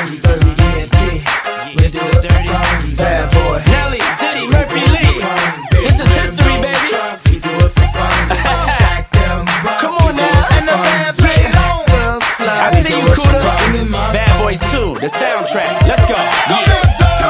fun. Dirty ENT. We do it dirty. Bad boy. Nelly, Diddy, Murphy, Lee. This is history, baby. We do it for fun. Stack them rocks. Come on now, and the band play it on. I see you, Kuda. Bad Boys 2, the soundtrack. Let's go. Yeah.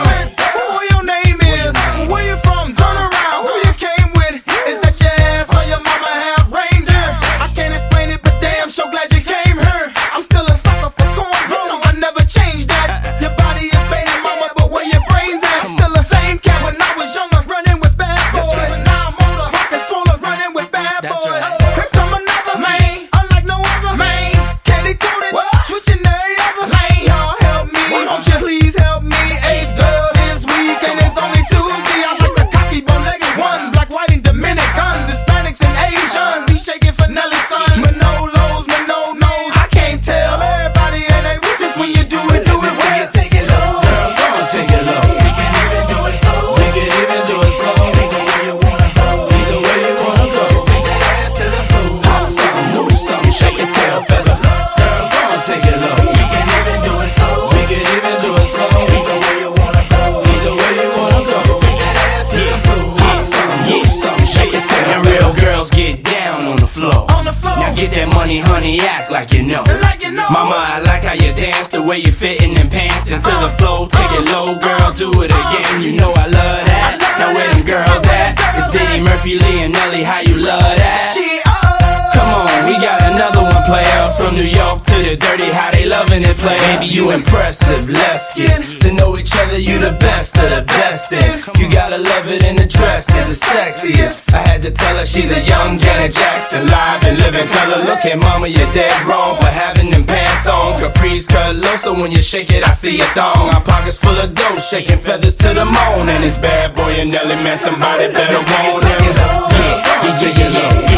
Get that money, honey, act like you know. Mama, I like how you dance, the way you fit in them pants into the flow. Take it low, girl, do it again. You know I love that. Now where them girls at? It's Diddy, Murphy, Lee, and Nelly. How you love that? Come on, we got another one, player. From New York to the dirty, how they loving it, play. Baby, you impressive. Let's get to know each other. You the best of the best. And you gotta love it in the dress. Is the sexiest. I had to tell her she's a young Janet Jackson, live and living color. Look at mama, you're dead wrong for having them pants on. Caprice cut low, so when you shake it, I see a thong. My pockets full of dough, shaking feathers to the moon. And it's Bad Boy and Nelly, man, somebody better want him. Yeah.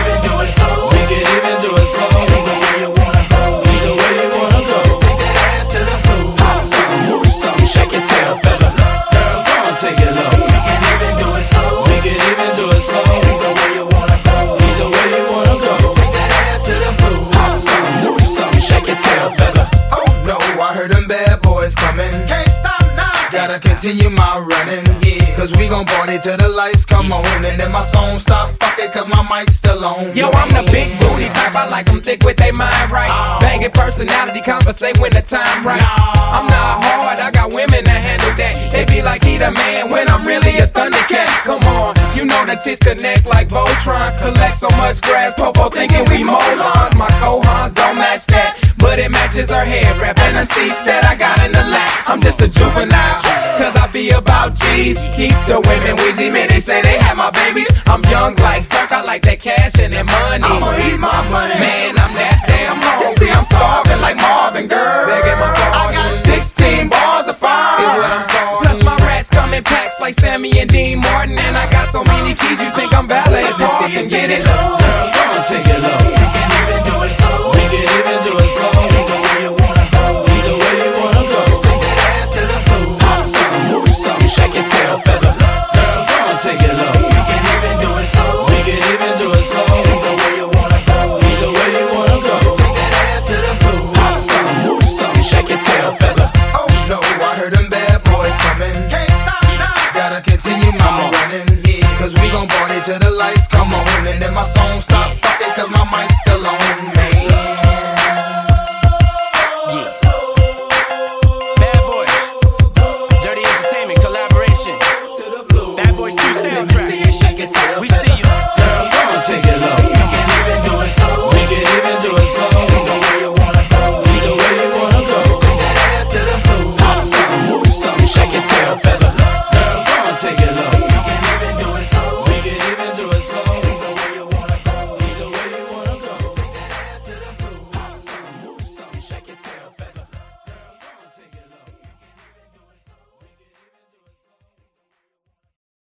We can even do it slow. Either way you wanna go. Either way you wanna go. Take that ass to the floor. Pop something, move something, shake your tail feather. Girl, go and take it low. We can even do it slow. We can even do it slow. Either way you wanna go. Either way you wanna go. Take that ass to the floor. Pop something, move something, shake your tail feather. Oh no, I heard them bad boys coming. Can't stop now. Gotta continue my running, yeah. Cause we gon' party till the lights come on. And then my song stop, fuck it, cause my mic's still on. Yo, I'm the big booty type, I like them thick with they mind right. Banging personality, conversate when the time right. I'm not hard, I got women that handle that. They be like, he the man when I'm really a thundercat. Come on, you know the tits connect like Voltron. Collect so much grass, Popo thinking we molons. My cohons don't match that, but it matches her hair wrap and the seats that I got in the lap. I'm just a juvenile, cause I be about G's. Keep the women wheezy, man, they say they have my babies. I'm young like Turk, I like that cash and that money. I'ma eat my money. Man, I'm that damn hungry. I'm starving like Marvin, girl. Begging my pardon. I got 16 bars of fire, is what I'm starving. Plus my rats come in packs like Sammy and Dean Martin. And I got so many keys, you think I'm ballet parking. Get it low. Girl, go and take it low. We can even do it slow. We can even do it slow. Either way you wanna go. Either way you wanna go. Take that ass to the floor. Pop something, move something, shake your tail feather. Girl, go and take it low. We can even do it slow. We can even do it slow. Either way you wanna go. Either way you wanna go. Take that ass to the floor. Pop something, move something, shake your tail feather. Oh no, I heard them bad boys coming. Can't stop now. Gotta continue my running, yeah. Cause we gon' party till the lights come on. And then my song starts.